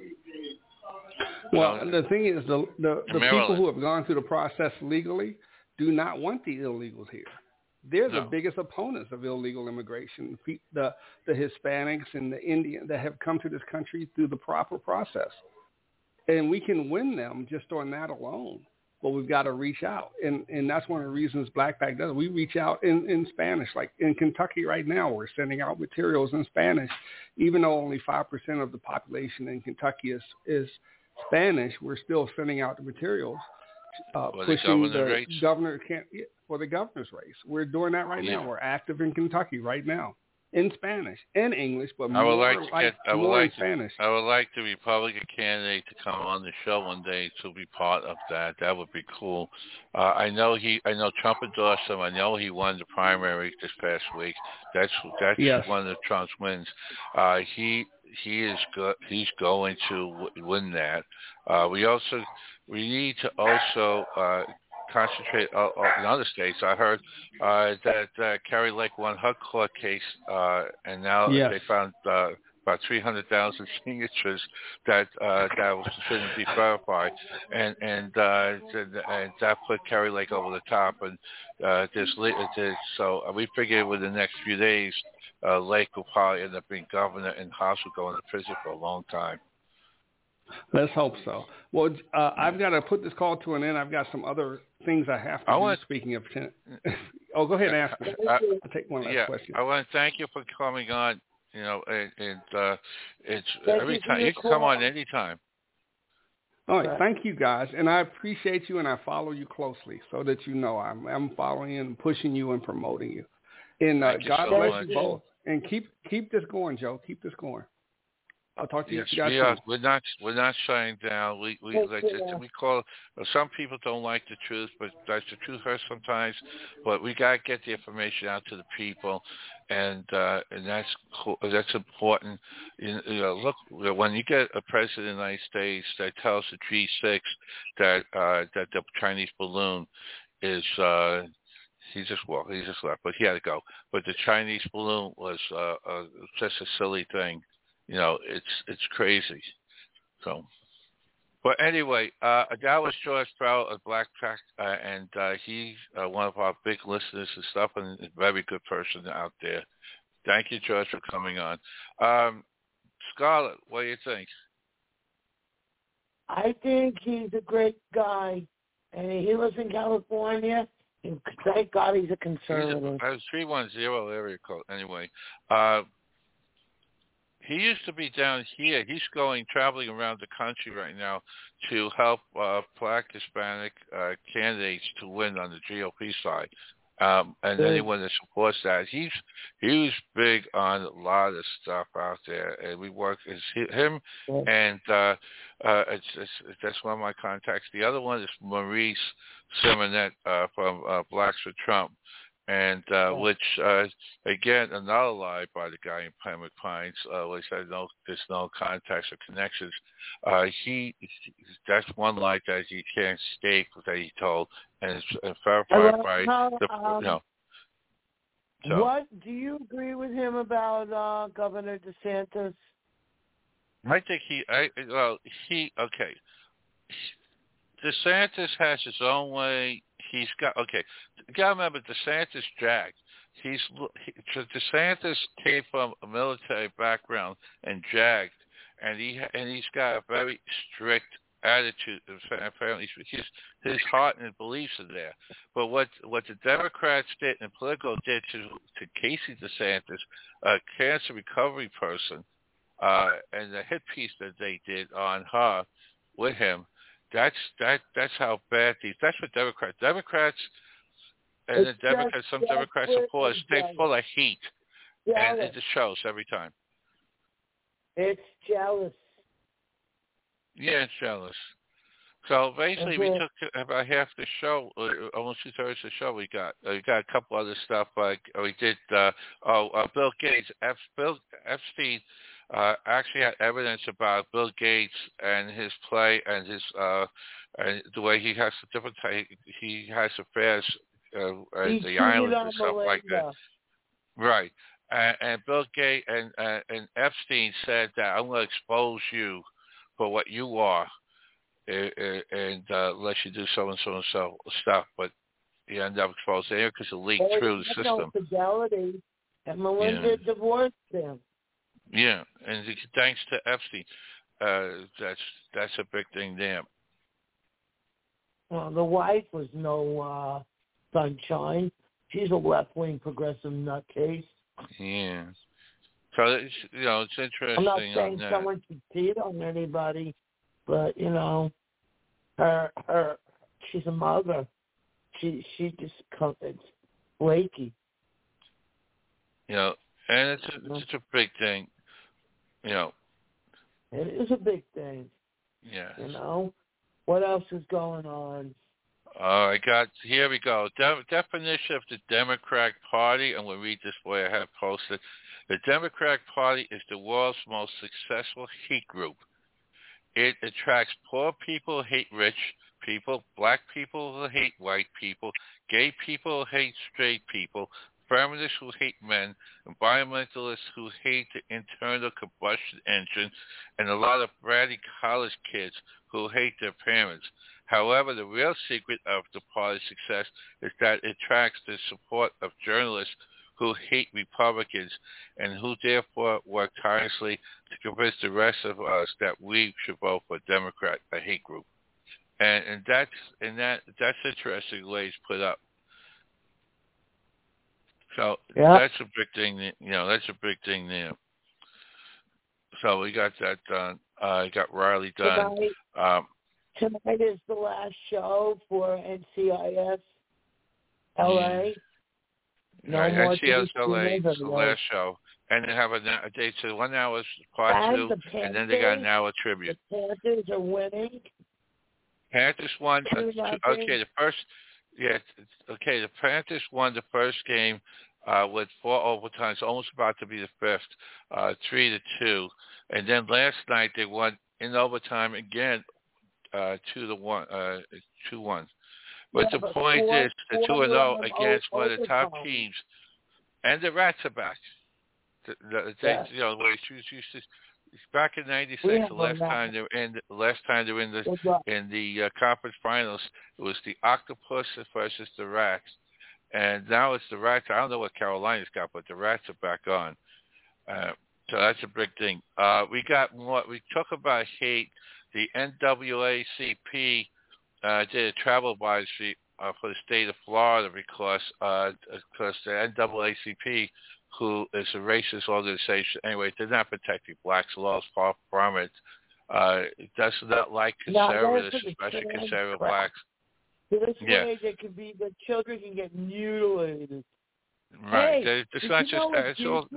Well, you know, the thing is, the the, the Maryland. people who have gone through the process legally do not want the illegals here. They're the no. biggest opponents of illegal immigration. The the Hispanics and the Indians that have come to this country through the proper process. And we can win them just on that alone. But we've got to reach out. And and that's one of the reasons Black Pact does. We reach out in, in Spanish. Like in Kentucky right now, we're sending out materials in Spanish. Even though only five percent of the population in Kentucky is, is Spanish, we're still sending out the materials, uh, pushing the, governor the governor can't, for the governor's race. We're doing that right yeah. now. We're active in Kentucky right now. In Spanish and English, but I would more, like to like, get, I would more like in Spanish. To, I would like the Republican candidate to come on the show one day to be part of that. That would be cool. Uh, I know he, I know Trump endorsed him. I know he won the primary this past week. That's that's yes. one of Trump's wins. Uh, he he is go, he's going to win that. Uh, we also we need to also. Uh, concentrate uh, in other states. I heard uh, that uh, Carrie Lake won her court case, uh, and now yes. they found uh, about three hundred thousand signatures that uh, that shouldn't be verified, and and, uh, and that put Carrie Lake over the top. And uh, there's, there's so we figure within the next few days, uh, Lake will probably end up being governor, and House will go into prison for a long time. Let's hope so. Well, uh, I've got to put this call to an end. I've got some other things I have to I do. Want, speaking of, oh, go ahead and ask me. I, I'll take one last yeah, question. I want to thank you for coming on. You know, and, and uh, it's thank every you time you can call. come on anytime. All right, thank you guys, and I appreciate you, and I follow you closely, so that you know I'm I'm following and pushing you and promoting you. And uh, God so bless much. you both, and keep keep this going, Joe. Keep this going. I'll talk to you Yes, guys we are. soon. We're not. We're not shutting down. We we Thank like you. we call. Some people don't like the truth, but that's the truth hurts sometimes. But we gotta get the information out to the people, and uh, and that's cool. That's important. You know, look, when you get a president of the United States that tells the G six that uh, that the Chinese balloon is. Uh, He just well, he just left, but he had to go. But the Chinese balloon was uh, uh, just a silly thing. You know, it's it's crazy. So, but anyway, uh, that was George Sproul of Black Pact, uh, and uh, he's uh, one of our big listeners and stuff, and a very good person out there. Thank you, George, for coming on. Um, Scarlett, what do you think? I think he's a great guy, and he lives in California. And thank God he's a conservative. I was three one zero area code. Anyway, uh, he used to be down here. He's going traveling around the country right now to help uh, Black Hispanic uh, candidates to win on the G O P side, um, and Good. anyone that supports that. He's he was big on a lot of stuff out there, and we work is him Good. and uh, uh, it's, it's, that's one of my contacts. The other one is Maurice Simonet uh, from uh, Blacks for Trump. And uh, yeah. which, uh, again, another lie by the guy in Pembroke Pines, uh, which said no, there's no contacts or connections. Uh, he, that's one lie that he can't state that he told, and it's uh, verified by how, the, um, you know. So, what do you agree with him about uh, Governor DeSantis? I think he, I, well, he, okay. DeSantis has his own way. he's got okay. You gotta remember, DeSantis jacked. He's he, DeSantis came from a military background and jagged, and he and he's got a very strict attitude. Apparently, his his heart and beliefs are there. But what what the Democrats did and Politico did to to Casey DeSantis, a cancer recovery person, uh, and the hit piece that they did on her with him, that's that that's how bad these. That's what Democrats Democrats. And it's the Democrats, some Democrat supporters, stay full of heat, jealous. And it just shows every time. It's jealous. Yeah, it's jealous. So basically, mm-hmm. we took about half the show, almost two thirds of the show. We got we got a couple other stuff like we did. Uh, oh, uh, Bill Gates, F, Bill Epstein uh, actually had evidence about Bill Gates and his play and his uh, and the way he has a different type, he has affairs. Uh, and the islands and stuff Melinda. Like that, right? And, and Bill Gates and uh, and Epstein said that I'm going to expose you for what you are, and, and uh, let you do so and so and so stuff. But he ended up exposed there because it leaked they through the system. No fidelity, and Melinda yeah. divorced him. Yeah, and thanks to Epstein, uh, that's that's a big thing there. Well, the wife was no. Uh, Sunshine. She's a left-wing progressive nutcase. Yeah. So, it's, you know, it's interesting. I'm not saying on that. someone should cheat on anybody, but, you know, her, her, she's a mother. She, she just, it's flaky. You know, and it's a, it's a big thing, you know. It is a big thing. Yeah. You know? What else is going on? All right, got here we go. De- definition of the Democratic Party. I'm going to read this way I have posted. The Democratic Party is the world's most successful hate group. It attracts poor people who hate rich people, black people who hate white people, gay people who hate straight people, feminists who hate men, environmentalists who hate the internal combustion engine, and a lot of bratty college kids who hate their parents. However, the real secret of the party's success is that it attracts the support of journalists who hate Republicans and who therefore work tirelessly to convince the rest of us that we should vote for Democrat, a hate group. And, and that's and that that's interesting the way it's put up. So yep. that's a big thing. You know, that's a big thing there. So we got that done. I uh, got Riley done. Um, Tonight is the last show for N C I S L A. No right, N C I S L A is the last show. And they have a, a date, so one hour is part and two, the Panthers, and then they got an hour tribute. The Panthers are winning. Panthers won, uh, two, okay, the first, yeah, okay, the Panthers won the first game uh, with four overtimes, almost about to be the fifth, uh, three to two. And then last night they won in overtime again, Uh, two to one, uh, two one. But yeah, the but point four, is, the two and zero against one of the top teams, and the Rats are back. The, the, they, yeah. You know, where she used to. Back in ninety-six, the last time they were in, the last time they were in the in the uh, conference finals, it was the Octopus versus the Rats, and now it's the Rats. I don't know what Carolina's got, but the Rats are back on. Uh, so that's a big thing. Uh, we got more. We talk about hate. The N double A C P uh, did a travel advisory uh, for the state of Florida because uh, because the N double A C P, who is a racist organization, anyway, did not protect the blacks. Laws far from it. Uh, it does not like conservatives, no, especially conservative blacks. This yeah. way, they can be the children can get mutilated. Right. Hey, it's not just that. It's all.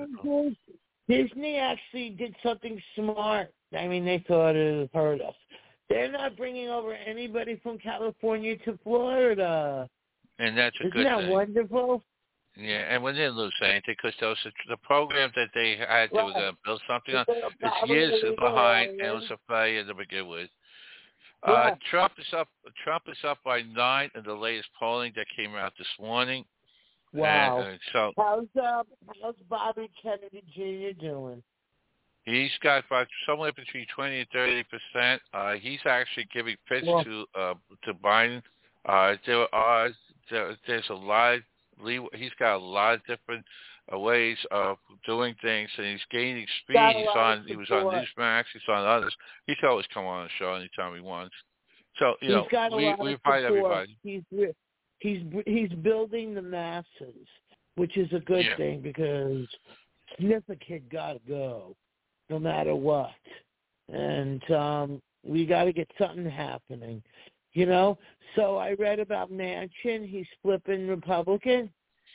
Disney actually did something smart. I mean, they thought it would hurt us. They're not bringing over anybody from California to Florida. And that's a Isn't good that thing. wonderful? Yeah, and we didn't lose anything because those the program that they had to uh, build something on is years behind, and it was a failure to begin with. Uh, yeah. Trump is up. Trump is up by nine in the latest polling that came out this morning. Wow. And, uh, so how's uh, how's Bobby Kennedy Junior doing? He's got about somewhere between twenty and thirty percent. Uh, he's actually giving pitch well, to uh, to Biden. Uh, there are there, there's a lot. He's got a lot of different uh, ways of doing things, and he's gaining speed. He's on. He was on Newsmax. He's on others. He can always come on the show anytime he wants. So you he's know, got a we lot we of invite support. everybody. He's he's he's building the masses, which is a good yeah. thing because Sniffer Kid got to go, no matter what, and um, we got to get something happening. You know, so I read about Manchin. He's flipping Republican.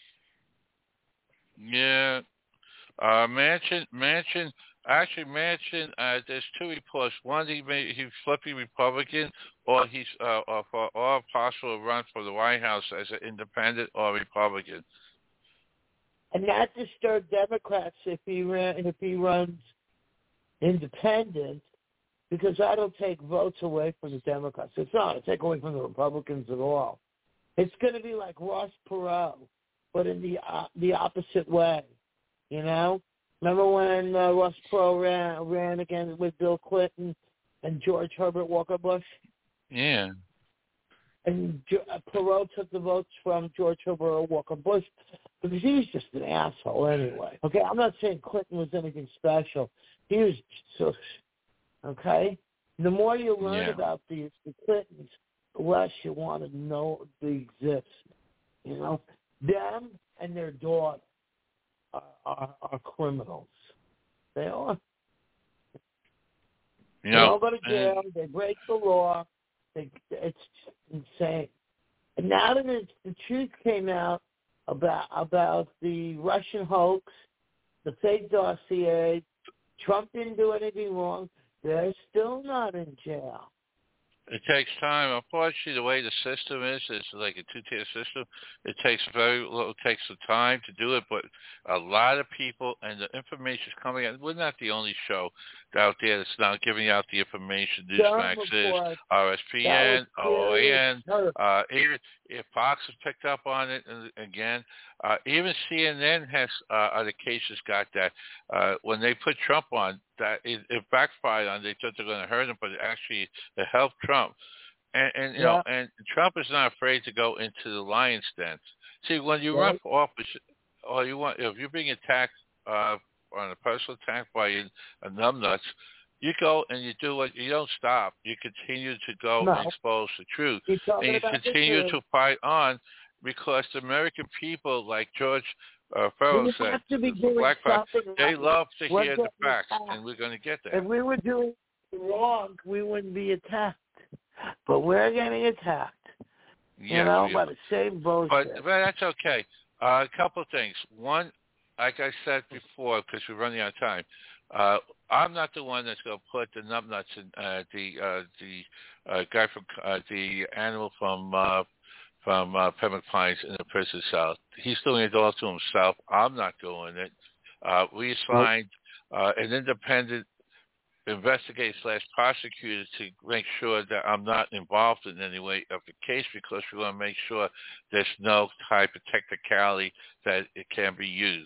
Yeah, uh, Manchin, Manchin, actually Manchin. Uh, there's two reports. One, he may, he's flipping Republican, or he's uh, or for or possible run for the White House as an independent or Republican. And that disturbed Democrats if he ran if he runs independent. Because that'll take votes away from the Democrats. It's not going to take away from the Republicans at all. It's going to be like Ross Perot, but in the uh, the opposite way. You know? Remember when uh, Ross Perot ran, ran again with Bill Clinton and George Herbert Walker Bush? Yeah. And uh, Perot took the votes from George Herbert Walker Bush because he was just an asshole anyway. Okay, I'm not saying Clinton was anything special. He was so... Okay? The more you learn yeah. about the, the Clintons, the less you want to know they exist. You know? Them and their daughter are, are, are criminals. They are. You they know, all go to jail. And they break the law. They, it's insane. And now that the, the truth came out about about the Russian hoax, the fake dossier, Trump didn't do anything wrong. They're still not in jail. It takes time. Unfortunately, the way the system is, it's like a two-tier system. It takes very little. It takes some time to do it, but a lot of people and the information is coming out. We're not the only show out there that's not giving out the information. Newsmax is, R S P N, O A N, uh, even if Fox has picked up on it and again. Uh, even C N N has uh, other cases got that. Uh, when they put Trump on, that it, it backfired on. They thought they were going to hurt him, but it actually it helped Trump. And, and you yeah. know, and Trump is not afraid to go into the lion's den. See, when you right. run for office, or you want, if you're being attacked uh, on a personal attack by a, a numbnuts, you go and you do what you don't stop. You continue to go no. and expose the truth, and you continue to fight on. Because the American people, like George uh, Farrell said, Black Fox, they love to hear the facts, attacked. And we're going to get there. If we were doing wrong, we wouldn't be attacked. But we're getting attacked. Yes, you know, by the same bullshit. But, but that's okay. Uh, a couple of things. One, like I said before, because we're running out of time, uh, I'm not the one that's going to put the numbnuts in uh, the uh, the uh, guy from uh, the animal from. Uh, from uh, Pembroke Pines in the prison cell. He's doing it all to himself. I'm not doing it. Uh, we assigned uh, an independent investigator slash prosecutor to make sure that I'm not involved in any way of the case because we want to make sure there's no type of technicality that it can be used.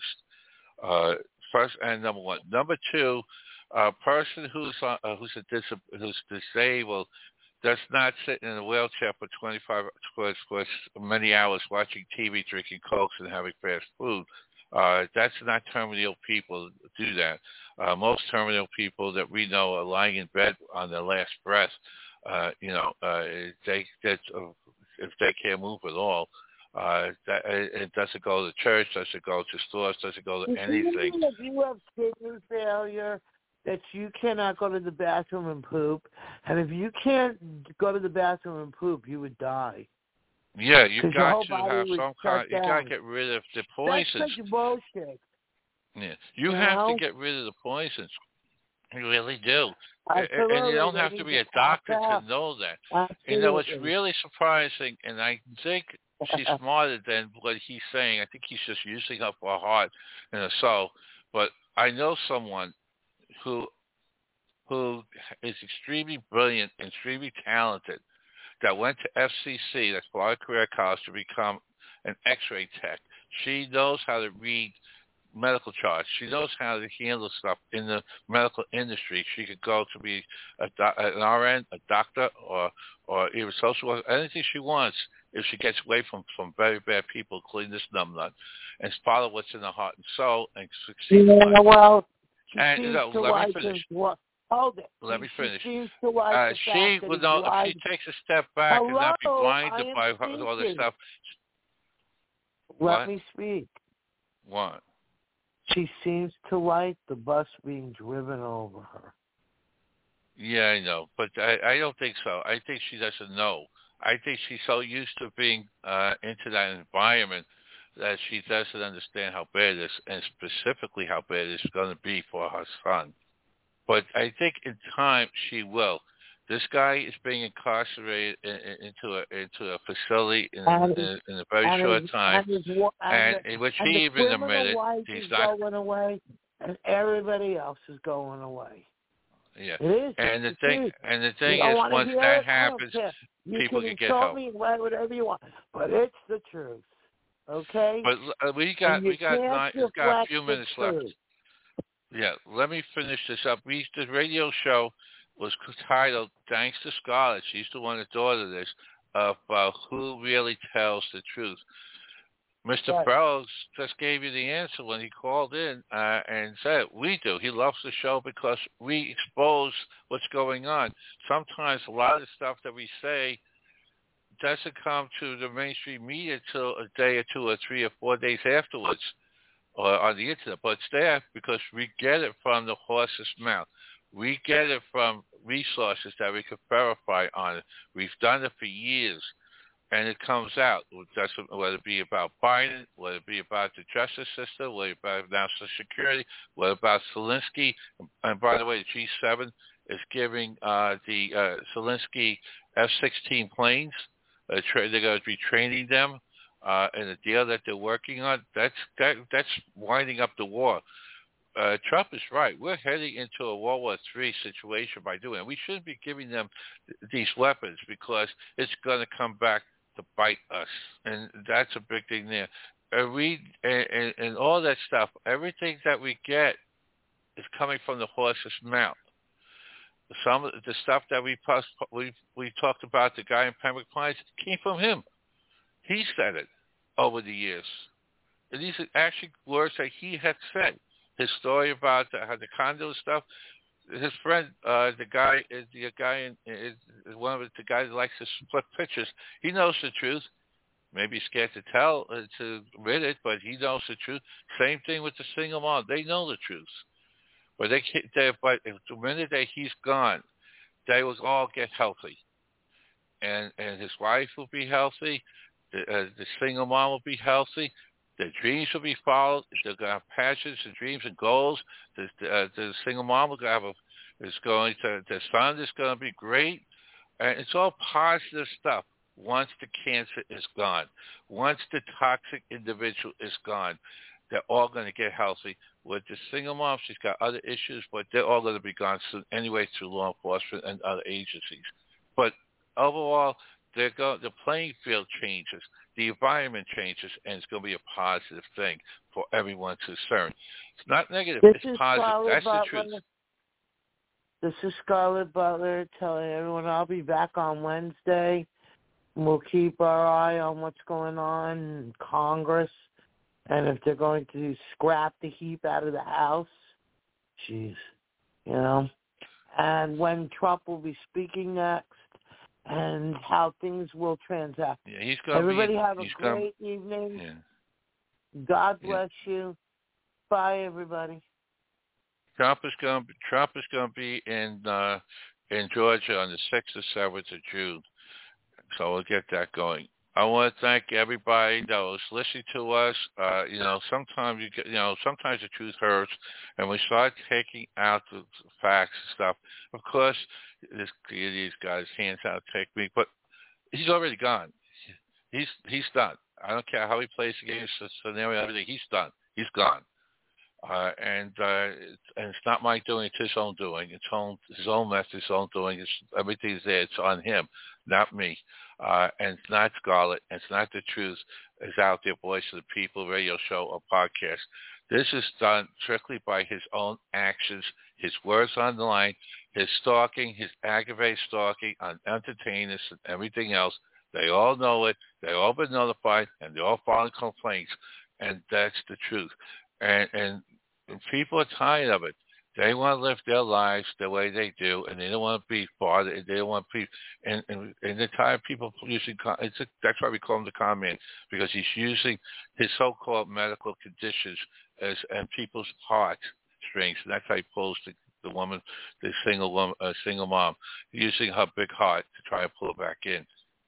Uh, first and number one. Number two, a person who's uh, who's a dis- who's disabled does not sit in a wheelchair for twenty-five for, for many hours watching T V, drinking Cokes, and having fast food. Uh, that's not terminal people do that. Uh, most terminal people that we know are lying in bed on their last breath. Uh, you know, uh, they that's, uh, if they can't move at all. Uh, that, it doesn't go to church, doesn't go to stores, doesn't go to anything. If you have kidney failure, that you cannot go to the bathroom and poop, and if you can't go to the bathroom and poop, you would die. Yeah, you got to have some kind. You got to get rid of the poisons. That's such bullshit. Yeah, you, you have know? to get rid of the poisons. You really do. Absolutely. And you don't have to be a doctor to know that. Absolutely. You know, it's really surprising, and I think she's smarter than what he's saying. I think he's just using up her heart and her soul. But I know someone who who is extremely brilliant, extremely talented, that went to F C C, that's Florida Career College, to become an X-ray tech. She knows how to read medical charts. She knows how to handle stuff in the medical industry. She could go to be a doc, an R N, a doctor, or or even social worker, anything she wants if she gets away from, from very bad people, including this numbnut, and follow what's in her heart and soul and succeed. Yeah, well, she and seems no, to let like me finish. What? Hold it. Let she, me finish. She seems to like uh, the she fact that would he's know if lied. she takes a step back Hello, and not be blinded I by am all this speaking. stuff. Let What? me speak. What? She seems to like the bus being driven over her. Yeah, I know, but I, I don't think so. I think she doesn't know. I think she's so used to being uh, into that environment that she doesn't understand how bad it is, and specifically how bad it's going to be for her son. But I think in time she will. This guy is being incarcerated in, in, into a into a facility in, And, in, in a very short his, time, and, his, and, and the, in which and he the even criminal admitted wife he's is not. going away, and everybody else is going away. Yeah, it is. and the it's thing huge. and the thing you don't is, want to once hear that it? happens, you people can can get insult help. me and write whatever you want, but it's the truth. Okay. But uh, we got we got nine. We've got a few minutes left. Yeah, let me finish this up. We the radio show was titled "Thanks to Scarlett." She's the one that thought of this, about who really tells the truth. Mister Right. Fellows just gave you the answer when he called in uh, and said, we do. He loves the show because we expose what's going on. Sometimes a lot of the stuff that we say doesn't come to the mainstream media till a day or two or three or four days afterwards or on the internet. But it's there because we get it from the horse's mouth. We get it from resources that we can verify on it. We've done it for years. And it comes out, whether it be about Biden, whether it be about the justice system, whether it be about national security, whether about Zelensky. And by the way, the G seven is giving uh, the uh, Zelensky F sixteen planes. Uh, tra- they're going to be training them uh, in a deal that they're working on. That's that, that's winding up the war. Uh, Trump is right. We're heading into a World War Three situation by doing it. We shouldn't be giving them th- these weapons because it's going to come back to bite us, and that's a big thing there. And we and, and, and all that stuff, everything that we get is coming from the horse's mouth. Some of the stuff that we post, we we talked about, the guy in Pembroke Pines, came from him. He said it over the years, and these are actually words that he had said. His story about the, how the condo stuff. His friend, uh, the guy, is the guy in, is one of the guys that likes to split pictures. He knows the truth. Maybe he's scared to tell, uh, to admit it, but he knows the truth. Same thing with the single mom. They know the truth, but they, they but the minute that he's gone, they will all get healthy, and and his wife will be healthy. The, uh, the single mom will be healthy. Their dreams will be followed. They're going to have passions and dreams and goals. The, uh, the single mom will have a, is going to, the son is going to be great. And it's all positive stuff once the cancer is gone. Once the toxic individual is gone, they're all going to get healthy. With the single mom, she's got other issues, but they're all going to be gone soon anyway through law enforcement and other agencies. But overall, they're go, the playing field changes. The environment changes, and it's going to be a positive thing for everyone concerned. It's not negative. This it's positive. Scarlett That's Butler. the truth. This is Scarlett Butler telling everyone I'll be back on Wednesday. We'll keep our eye on what's going on in Congress, and if they're going to scrap the heap out of the House, jeez, you know. And when Trump will be speaking next, and how things will transact. Yeah, he's going Everybody be, have a he's great gonna, evening. Yeah. God bless yeah. you. Bye, everybody. Trump is going. Trump is going to be in uh, in Georgia on the sixth or seventh of June, so we'll get that going. I want to thank everybody that was listening to us. Uh, you know, sometimes you get, you know, sometimes the truth hurts, and we start taking out the facts and stuff. Of course, this these guys hands out technique, but he's already gone. He's he's done. I don't care how he plays the game, the scenario, everything. He's done. He's gone. Uh, and uh, and it's not my doing; it's his own doing. It's own his own mess, his own doing. It's, everything's there. It's on him, not me. Uh, and it's not Scarlett. And it's not the truth. It's out there, Voice of the People radio show or podcast. This is done strictly by his own actions, his words on the line, his stalking, his aggravated stalking on entertainers and everything else. They all know it. They've all been notified, and they're all filing complaints, and that's the truth. And, and, and people are tired of it. They want to live their lives the way they do, and they don't want to be bothered. They don't want to be, and, and, and they're tired of people using, it's a, that's why we call him the con man, because he's using his so-called medical conditions as and people's heart strings, and that's how he pulls the, the woman, the single woman, uh, single mom, using her big heart to try to pull her back in.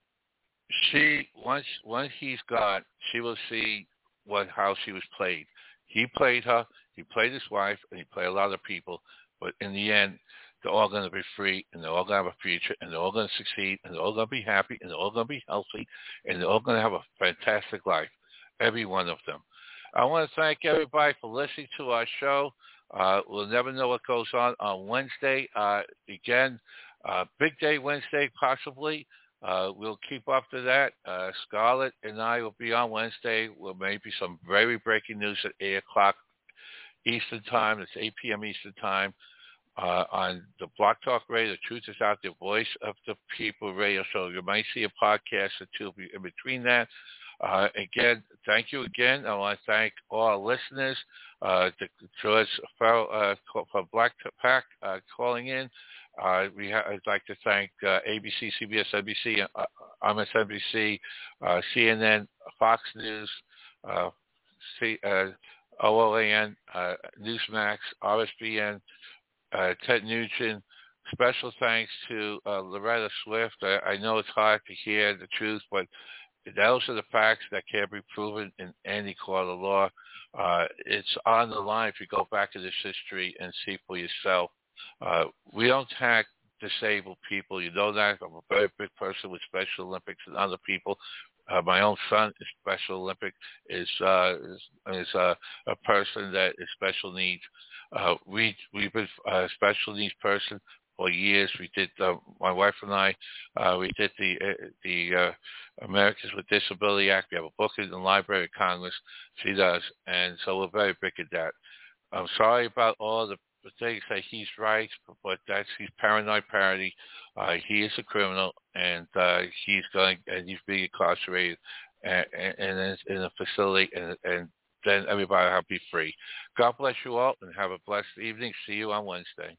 She once once he's gone, she will see what how she was played. He played her, he played his wife, and he played a lot of people. But in the end, they're all going to be free, and they're all going to have a future, and they're all going to succeed, and they're all going to be happy, and they're all going to be healthy, and they're all going to have a fantastic life, every one of them. I want to thank everybody for listening to our show. Uh, we'll never know what goes on on Wednesday. Uh, again, uh, Big Day Wednesday, possibly. Uh, we'll keep up to that. Uh, Scarlett and I will be on Wednesday. We'll maybe some very breaking news at eight o'clock Eastern Time. It's eight p.m. Eastern Time uh, on the Blog Talk Radio. The Truth Is Out There, Voice of the People radio show. You might see a podcast or two in between that. Uh, again, thank you again. I want to thank all our listeners. Uh, the George Farrell uh, from Black Pack uh, calling in. Uh, we ha- I'd like to thank uh, A B C, C B S, N B C, uh, M S N B C, uh, C N N, Fox News, uh, C, uh, O L A N, uh, Newsmax, R S B N, uh, Ted Nugent. Special thanks to uh, Loretta Swift. I, I know it's hard to hear the truth, but those are the facts that can't be proven in any court of law. Uh, it's on the line if you go back to this history and see for yourself. Uh, we don't attack disabled people. You know that. I'm a very big person with Special Olympics and other people. Uh, my own son is Special Olympic, is uh, is, is uh, a person that is special needs. Uh, we, we've been a special needs person for years. We did, uh, my wife and I, uh, we did the uh, the uh, Americans with Disability Act. We have a book in the Library of Congress. She does. And so we're very big at that. I'm sorry about all the the things that he's right, but that's he's paranoid parody. Uh, he is a criminal, and uh, he's going and he's being incarcerated and, and, and in a facility, and, and then everybody will be free. God bless you all, and have a blessed evening. See you on Wednesday.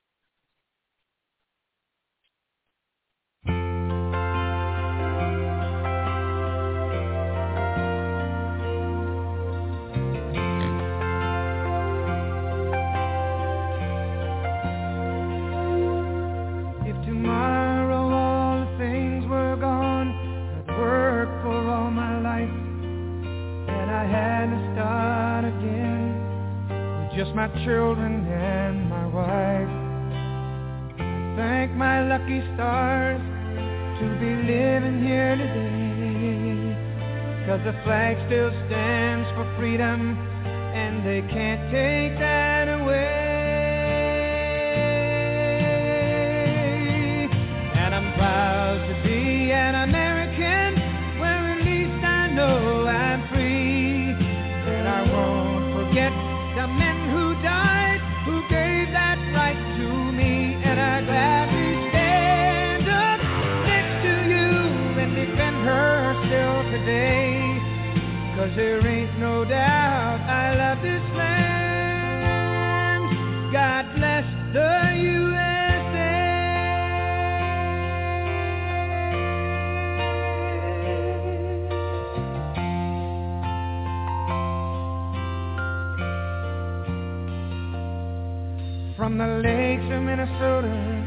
Just my children and my wife. I thank my lucky stars to be living here today, 'cause the flag still stands for freedom, and they can't take that away. And I'm proud to be an American, where at least I know I'm free. And I won't forget the men who died, who gave that right to me, and I gladly stand up next to you and defend her still today, 'cause there ain't no doubt I love this land. God bless the U S From the lakes of Minnesota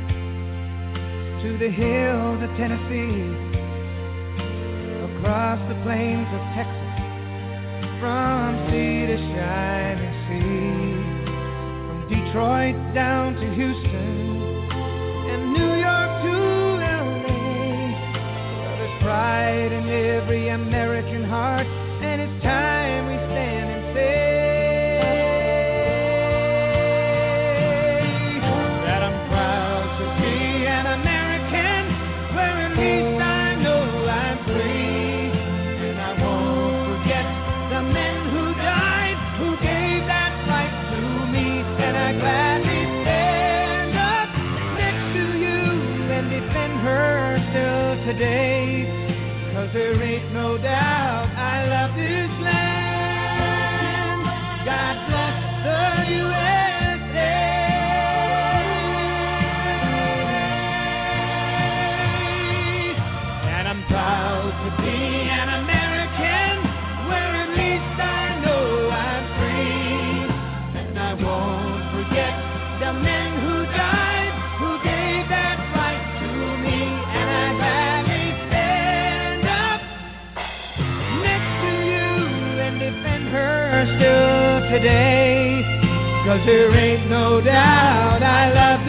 to the hills of Tennessee, across the plains of Texas, from sea to shining sea, from Detroit down to Houston and New York to L A. There's pride in every American heart, and it's time we stand and say that today, 'cause there ain't no doubt I love this land. God bless the U S A. And I'm proud to be an American, where at least I know I'm free. And I won't forget the men who died, who gave that right to me. And I'd gladly stand up next to you and defend her still today, 'cause there ain't no doubt I love